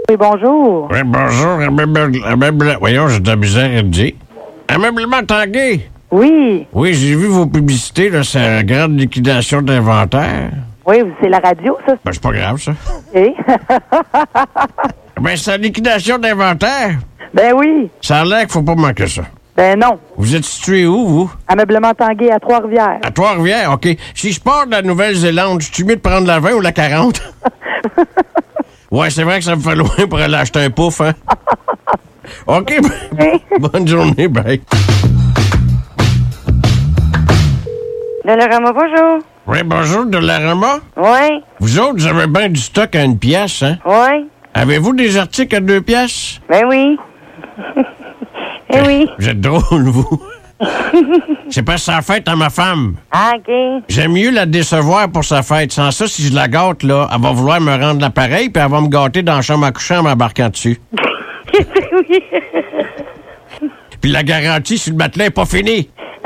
Oui, bonjour. Oui, bonjour. Voyons, j'ai de la misère à le dire. Ameublement Tanguay. Oui. Oui, j'ai vu vos publicités, là, c'est la grande liquidation d'inventaire. Oui, c'est la radio, ça. Ben, c'est pas grave, ça. Oui. Ben, c'est la liquidation d'inventaire. Ben oui. Ça a l'air qu'il faut pas manquer ça. Ben non. Vous êtes situé où, vous? Ameublement Tanguay à Trois-Rivières. À Trois-Rivières, OK. Si je pars de la Nouvelle-Zélande, je suis mieux de prendre la 20 ou la 40? Ouais, c'est vrai que ça me fait loin pour aller acheter un pouf, hein? OK, bonne journée, bye. Dollarama, bonjour. Oui, bonjour, Dollarama. Oui. Vous autres, vous avez bien du stock à 1 pièce, hein? Oui. Avez-vous des articles à 2 pièces? Ben oui. Eh oui. Vous êtes drôle, vous. C'est pas sa fête à ma femme. Ah, OK. J'aime mieux la décevoir pour sa fête. Sans ça, si je la gâte, là, elle va vouloir me rendre l'appareil, puis elle va me gâter dans la chambre à coucher en m'embarquant dessus. Oui. Puis la garantie sur le matelas est pas finie.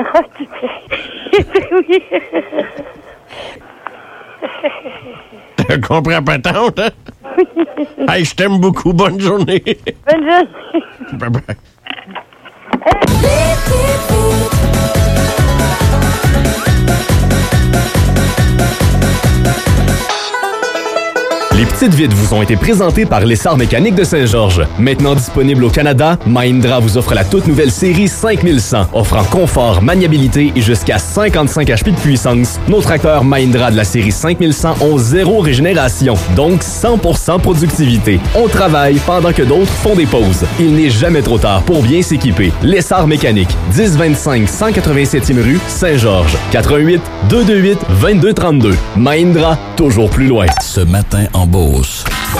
Oui. Tu comprends pas tant, hein? Hey, je t'aime beaucoup. Bonne journée. Bonne journée. Bye-bye. Les petites vites vous ont été présentées par l'Essar Mécanique de Saint-Georges. Maintenant disponible au Canada, Mahindra vous offre la toute nouvelle série 5100, offrant confort, maniabilité et jusqu'à 55 HP de puissance. Nos tracteurs Mahindra de la série 5100 ont 0 régénération, donc 100% productivité. On travaille pendant que d'autres font des pauses. Il n'est jamais trop tard pour bien s'équiper. L'Essar Mécanique, 1025 187e rue, Saint-Georges. 88 228 2232. Mahindra, toujours plus loin. Ce matin en Beauce.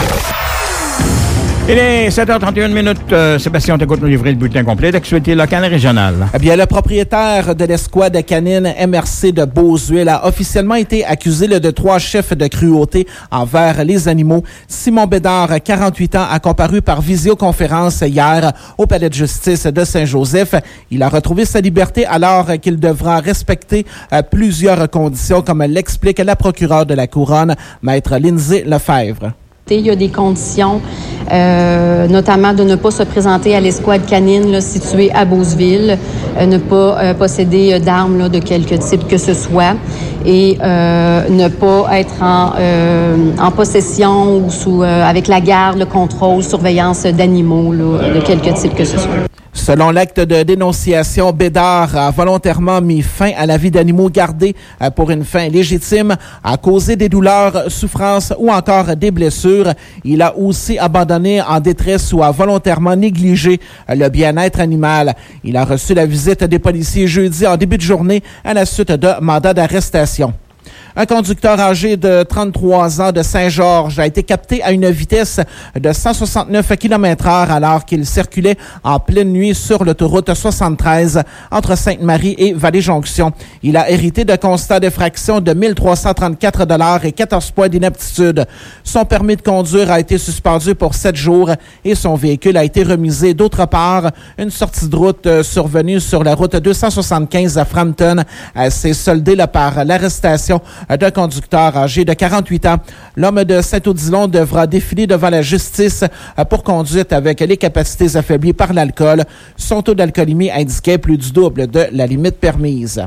Il est 7h31. Sébastien, on t'écoute nous livrer le bulletin complet d'actualité locale et régionale. Eh bien, le propriétaire de l'escouade canine MRC de Beauce-Ville a officiellement été accusé de 3 chefs de cruauté envers les animaux. Simon Bédard, 48 ans, a comparu par visioconférence hier au palais de justice de Saint-Joseph. Il a retrouvé sa liberté alors qu'il devra respecter plusieurs conditions, comme l'explique la procureure de la Couronne, Maître Lindsay Lefebvre. Il y a des conditions, notamment de ne pas se présenter à l'escouade canine là, située à Beauceville, ne pas posséder d'armes là, de quelque type que ce soit et ne pas être en possession ou sous avec la garde, le contrôle, surveillance d'animaux là, de quelque type que ce soit. Selon l'acte de dénonciation, Bédard a volontairement mis fin à la vie d'animaux gardés pour une fin légitime, a causé des douleurs, souffrances ou encore des blessures. Il a aussi abandonné en détresse ou a volontairement négligé le bien-être animal. Il a reçu la visite des policiers jeudi en début de journée à la suite de mandats d'arrestation. Un conducteur âgé de 33 ans de Saint-Georges a été capté à une vitesse de 169 km/h alors qu'il circulait en pleine nuit sur l'autoroute 73 entre Sainte-Marie et Vallée-Jonction. Il a hérité de constats d'effraction de 1 334 $ et 14 points d'inaptitude. Son permis de conduire a été suspendu pour 7 jours et son véhicule a été remisé. D'autre part, une sortie de route survenue sur la route 275 à Frampton s'est soldée par l'arrestation d'un conducteur âgé de 48 ans. L'homme de Saint-Odilon devra défiler devant la justice pour conduite avec les capacités affaiblies par l'alcool. Son taux d'alcoolémie indiquait plus du double de la limite permise.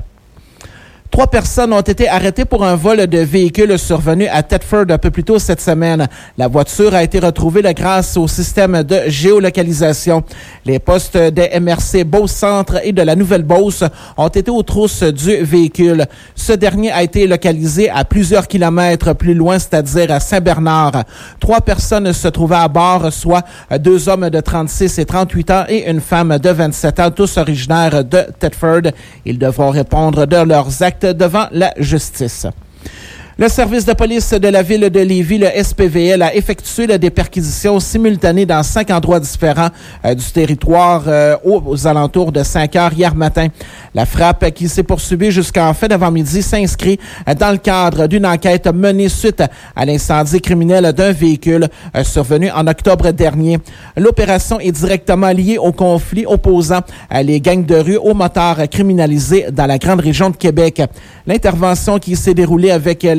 3 personnes ont été arrêtées pour un vol de véhicule survenu à Thetford un peu plus tôt cette semaine. La voiture a été retrouvée grâce au système de géolocalisation. Les postes des MRC Beauce-Centre et de la Nouvelle-Beauce ont été aux trousses du véhicule. Ce dernier a été localisé à plusieurs kilomètres plus loin, c'est-à-dire à Saint-Bernard. 3 personnes se trouvaient à bord, soit 2 hommes de 36 et 38 ans et une femme de 27 ans, tous originaires de Thetford. Ils devront répondre de leurs actes devant la justice. Le service de police de la ville de Lévis, le SPVL, a effectué des perquisitions simultanées dans 5 endroits différents du territoire aux alentours de 5 heures hier matin. La frappe qui s'est poursuivie jusqu'en fin d'avant-midi s'inscrit dans le cadre d'une enquête menée suite à l'incendie criminel d'un véhicule survenu en octobre dernier. L'opération est directement liée au conflit opposant les gangs de rue aux motards criminalisés dans la grande région de Québec. L'intervention qui s'est déroulée avec la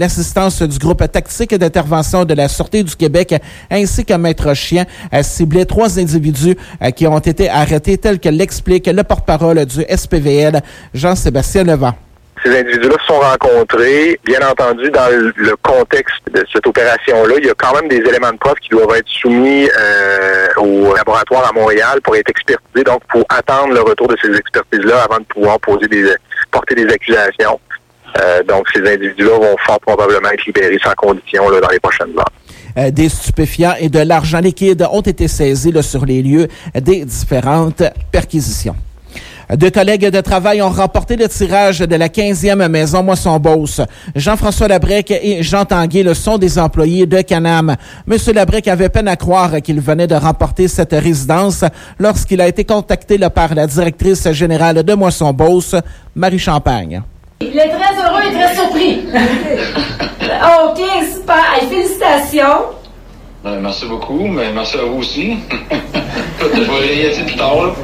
l'assistance du groupe tactique d'intervention de la Sûreté du Québec ainsi que Maître Chien ciblaient 3 individus qui ont été arrêtés tel que l'explique le porte-parole du SPVL, Jean-Sébastien Levent. Ces individus-là se sont rencontrés. Bien entendu, dans le contexte de cette opération-là, il y a quand même des éléments de preuve qui doivent être soumis au laboratoire à Montréal pour être expertisés, donc pour attendre le retour de ces expertises-là avant de pouvoir porter des accusations. Donc, ces individus-là vont fort probablement être libérés sans condition là, dans les prochaines heures. Des stupéfiants et de l'argent liquide ont été saisis là, sur les lieux des différentes perquisitions. 2 collègues de travail ont remporté le tirage de la 15e maison Moisson-Beauce. Jean-François Labrec et Jean Tanguay sont des employés de Canam. Monsieur Labrec avait peine à croire qu'il venait de remporter cette résidence lorsqu'il a été contacté par la directrice générale de Moisson-Beauce, Marie Champagne. Il est très heureux et très surpris. OK, super. Hey, félicitations. Merci beaucoup, mais merci à vous aussi. Je vais réaliser plus tard, là.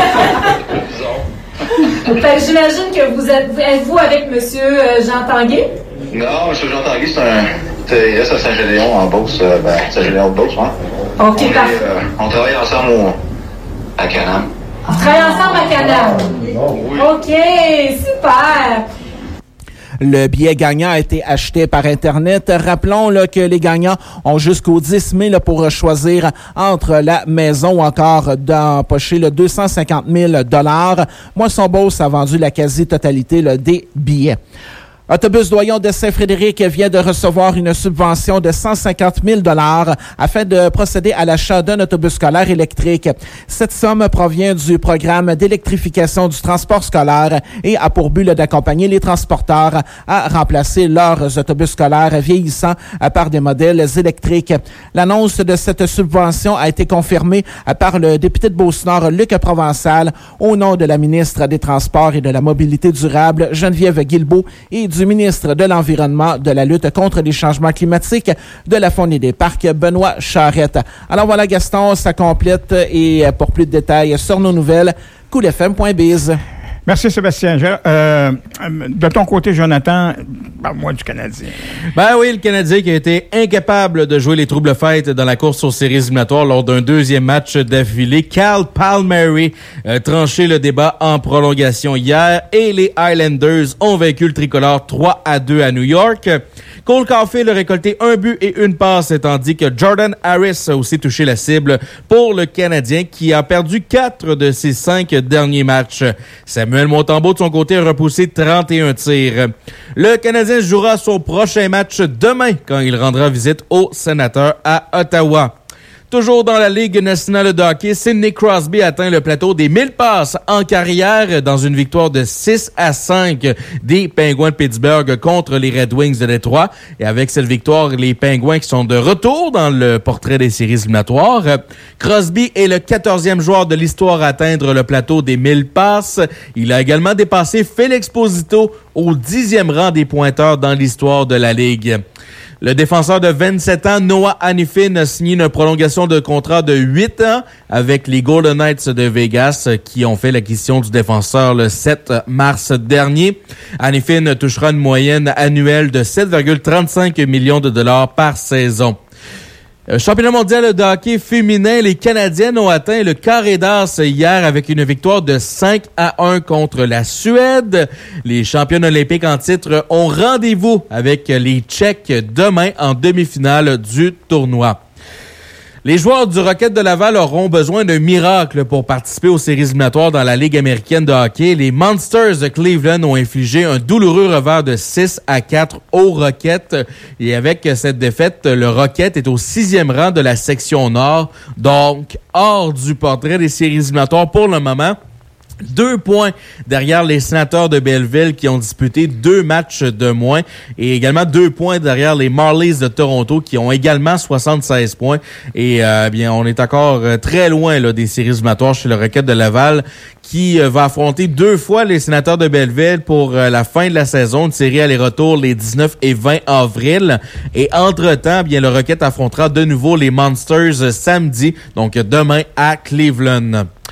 Fait que j'imagine que vous êtes-vous avec monsieur Jean Tanguay? Non, monsieur Jean Tanguay, c'est à Saint-Gédéon, en Beauce. Saint-Gédéon de Beauce, hein. OK, parfait. On travaille ensemble à Canam. On travaille ensemble à Canam? Oui. OK, super. Le billet gagnant a été acheté par Internet. Rappelons là, que les gagnants ont jusqu'au 10 mai là, pour choisir entre la maison ou encore d'empocher le 250 000 $. Moisson-Beauce a vendu la quasi-totalité là, des billets. Autobus Doyon de Saint-Frédéric vient de recevoir une subvention de 150 000 $ afin de procéder à l'achat d'un autobus scolaire électrique. Cette somme provient du programme d'électrification du transport scolaire et a pour but d'accompagner les transporteurs à remplacer leurs autobus scolaires vieillissants par des modèles électriques. L'annonce de cette subvention a été confirmée par le député de Beauce-Nord, Luc Provençal, au nom de la ministre des Transports et de la Mobilité durable, Geneviève Guilbeault, et du ministre de l'Environnement, de la lutte contre les changements climatiques, de la faune et des parcs, Benoît Charette. Alors voilà, Gaston, ça complète, et pour plus de détails sur nos nouvelles, coolfm.biz. Merci, Sébastien. De ton côté, Jonathan, parle-moi du Canadien. Ben oui, le Canadien qui a été incapable de jouer les troubles fêtes dans la course aux séries éliminatoires lors d'un 2e match d'affilée. Cal Palmieri a tranché le débat en prolongation hier et les Highlanders ont vaincu le tricolore 3-2 à New York. Cole Caulfield a récolté 1 but et 1 passe, tandis que Jordan Harris a aussi touché la cible pour le Canadien qui a perdu 4 de ses 5 derniers matchs. Samuel Montembeault, de son côté, a repoussé 31 tirs. Le Canadien jouera son prochain match demain quand il rendra visite aux Sénateurs à Ottawa. Toujours dans la Ligue nationale de hockey, Sidney Crosby atteint le plateau des 1000 passes en carrière dans une victoire de 6-5 des Penguins de Pittsburgh contre les Red Wings de Détroit. Et avec cette victoire, les Penguins qui sont de retour dans le portrait des séries éliminatoires. Crosby est le 14e joueur de l'histoire à atteindre le plateau des 1000 passes. Il a également dépassé Félix Esposito au 10e rang des pointeurs dans l'histoire de la Ligue. Le défenseur de 27 ans, Noah Hanifin, a signé une prolongation de contrat de 8 ans avec les Golden Knights de Vegas qui ont fait l'acquisition du défenseur le 7 mars dernier. Hanifin touchera une moyenne annuelle de 7,35 millions de dollars par saison. Championnat mondial de hockey féminin, les Canadiennes ont atteint le carré d'as hier avec une victoire de 5-1 contre la Suède. Les championnes olympiques en titre ont rendez-vous avec les Tchèques demain en demi-finale du tournoi. Les joueurs du Rocket de Laval auront besoin d'un miracle pour participer aux séries éliminatoires dans la Ligue américaine de hockey. Les Monsters de Cleveland ont infligé un douloureux revers de 6-4 au Rocket. Et avec cette défaite, le Rocket est au 6e rang de la section Nord, donc hors du portrait des séries éliminatoires pour le moment. 2 points derrière les Sénateurs de Belleville qui ont disputé 2 matchs de moins et également 2 points derrière les Marlies de Toronto qui ont également 76 points. Et bien, on est encore très loin là, des séries éliminatoires chez le Rocket de Laval qui va affronter 2 fois les Sénateurs de Belleville pour la fin de la saison, une série aller-retour les 19 et 20 avril. Et entre-temps, bien le Rocket affrontera de nouveau les Monsters samedi, donc demain à Cleveland.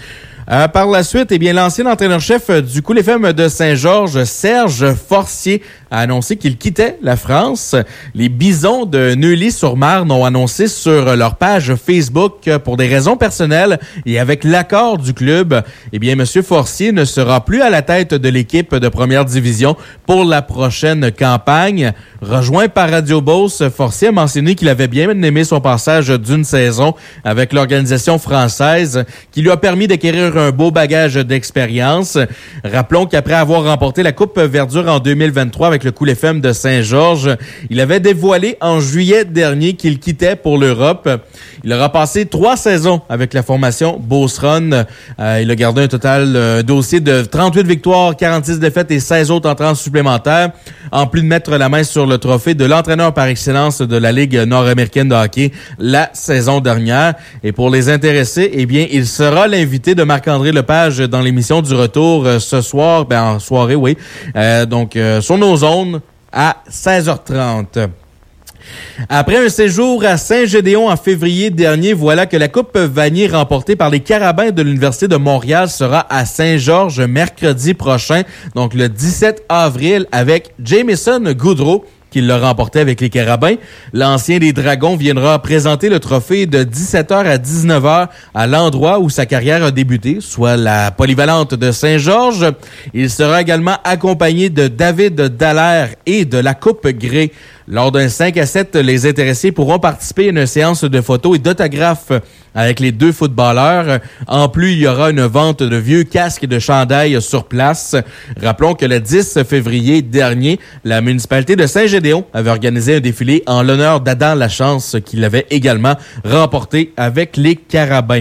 Par la suite, eh bien, l'ancien entraîneur-chef du Cool FM de Saint-Georges, Serge Forcier, a annoncé qu'il quittait la France. Les Bisons de Neuilly-sur-Marne ont annoncé sur leur page Facebook que pour des raisons personnelles et avec l'accord du club, eh bien, M. Forcier ne sera plus à la tête de l'équipe de première division pour la prochaine campagne. Rejoint par Radio Beauce, Forcier a mentionné qu'il avait bien aimé son passage d'une saison avec l'organisation française qui lui a permis d'acquérir un beau bagage d'expérience. Rappelons qu'après avoir remporté la Coupe Verdure en 2023 avec le Cool FM de Saint-Georges, il avait dévoilé en juillet dernier qu'il quittait pour l'Europe. Il aura passé 3 saisons avec la formation Beauce Run. Il a gardé un total dossier de 38 victoires, 46 défaites et 16 autres entrants supplémentaires, en plus de mettre la main sur le trophée de l'entraîneur par excellence de la Ligue nord-américaine de hockey la saison dernière. Et pour les intéressés, eh bien, il sera l'invité de Marc-André Lepage dans l'émission du retour ce soir, en soirée, oui. Donc, sur nos zones à 16h30. Après un séjour à Saint-Gédéon en février dernier, voilà que la Coupe Vanier remportée par les Carabins de l'Université de Montréal sera à Saint-Georges mercredi prochain, donc le 17 avril, avec Jamison Goudreau, qui l'a remporté avec les Carabins. L'ancien des Dragons viendra présenter le trophée de 17h à 19h à l'endroit où sa carrière a débuté, soit la polyvalente de Saint-Georges. Il sera également accompagné de David Dallaire et de la Coupe Grey. Lors d'un 5-7, les intéressés pourront participer à une séance de photos et d'autographes avec les 2 footballeurs. En plus, il y aura une vente de vieux casques et de chandails sur place. Rappelons que le 10 février dernier, la municipalité de Saint-Gédéon avait organisé un défilé en l'honneur d'Adam Lachance qu'il avait également remporté avec les Carabins.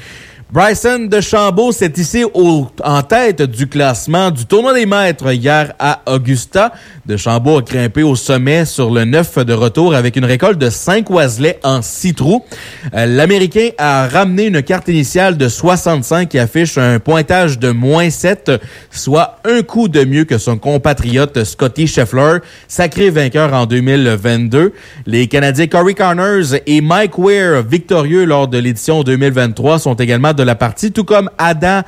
Bryson DeChambeau s'est hissé en tête du classement du tournoi des maîtres hier à Augusta. DeChambeau a grimpé au sommet sur le 9 de retour avec une récolte de 5 Wesley en 6 trous. L'Américain a ramené une carte initiale de 65 qui affiche un pointage de -7, soit un coup de mieux que son compatriote Scotty Scheffler, sacré vainqueur en 2022. Les Canadiens Corey Connors et Mike Weir, victorieux lors de l'édition 2023, sont également de la partie, tout comme Adam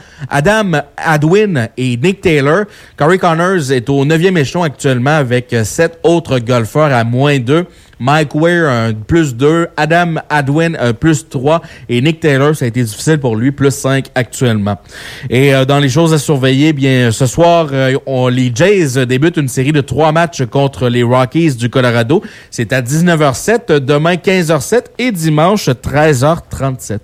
Hadwin et Nick Taylor. Corey Connors est au 9e échelon actuellement avec 7 autres golfeurs à -2. Mike Weir, +2. Adam Hadwin, +3. Et Nick Taylor, ça a été difficile pour lui, +5 actuellement. Et dans les choses à surveiller, bien, ce soir, les Jays débutent une série de 3 matchs contre les Rockies du Colorado. C'est à 19h07, demain 15h07 et dimanche 13h37.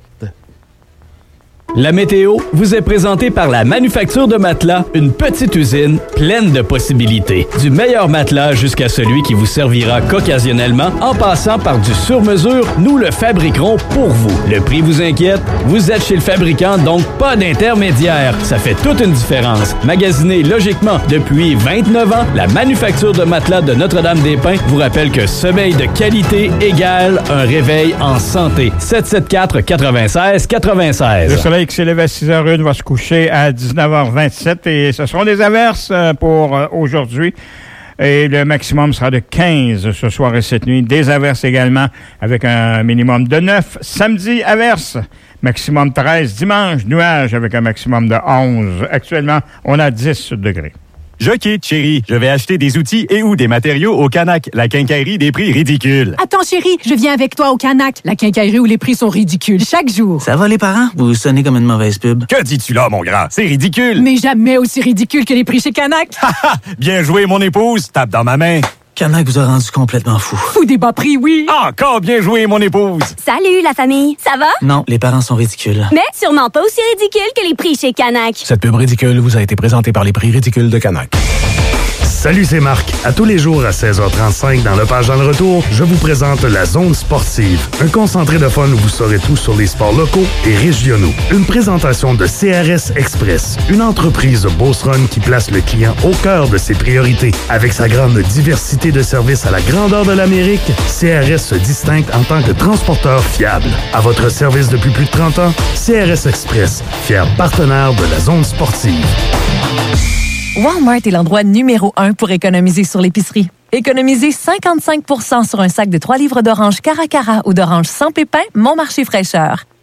La météo vous est présentée par la Manufacture de matelas, une petite usine pleine de possibilités. Du meilleur matelas jusqu'à celui qui vous servira qu'occasionnellement, en passant par du sur-mesure, nous le fabriquerons pour vous. Le prix vous inquiète? Vous êtes chez le fabricant, donc pas d'intermédiaire. Ça fait toute une différence. Magasinez logiquement depuis 29 ans, la Manufacture de matelas de Notre-Dame-des-Pins vous rappelle que sommeil de qualité égale un réveil en santé. 774-96-96. Le soleil qui s'élève à 6h01 va se coucher à 19h27 et ce seront des averses pour aujourd'hui. Et le maximum sera de 15 ce soir et cette nuit. Des averses également avec un minimum de 9. Samedi, averses. Maximum 13. Dimanche, nuages avec un maximum de 11. Actuellement, on a 10 degrés. Je quitte, chérie. Je vais acheter des outils et ou des matériaux au Canac, la quincaillerie des prix ridicules. Attends, chérie, je viens avec toi au Canac, la quincaillerie où les prix sont ridicules chaque jour. Ça va, les parents? Vous sonnez comme une mauvaise pub. Que dis-tu là, mon grand? C'est ridicule. Mais jamais aussi ridicule que les prix chez Canac. Bien joué, mon épouse. Tape dans ma main. Canac vous a rendu complètement fou. Fou des bas prix, oui. Encore bien joué, mon épouse. Salut, la famille. Ça va? Non, les parents sont ridicules. Mais sûrement pas aussi ridicules que les prix chez Canac. Cette pub ridicule vous a été présentée par les prix ridicules de Canac. Salut, c'est Marc. À tous les jours à 16h35 dans Le Page dans le Retour, je vous présente la Zone Sportive. Un concentré de fun où vous saurez tout sur les sports locaux et régionaux. Une présentation de CRS Express, une entreprise Beauce Run qui place le client au cœur de ses priorités. Avec sa grande diversité de services à la grandeur de l'Amérique, CRS se distingue en tant que transporteur fiable. À votre service depuis plus de 30 ans, CRS Express, fier partenaire de la Zone Sportive. Walmart est l'endroit numéro 1 pour économiser sur l'épicerie. Économisez 55% sur un sac de 3 livres d'oranges Caracara ou d'oranges sans pépins, Mon Marché fraîcheur.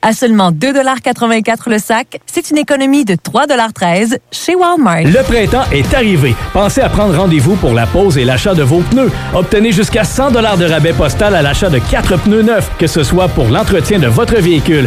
À seulement 2,84 $ le sac, c'est une économie de 3,13 $ chez Walmart. Le printemps est arrivé. Pensez à prendre rendez-vous pour la pose et l'achat de vos pneus. Obtenez jusqu'à 100 $ de rabais postal à l'achat de 4 pneus neufs, que ce soit pour l'entretien de votre véhicule,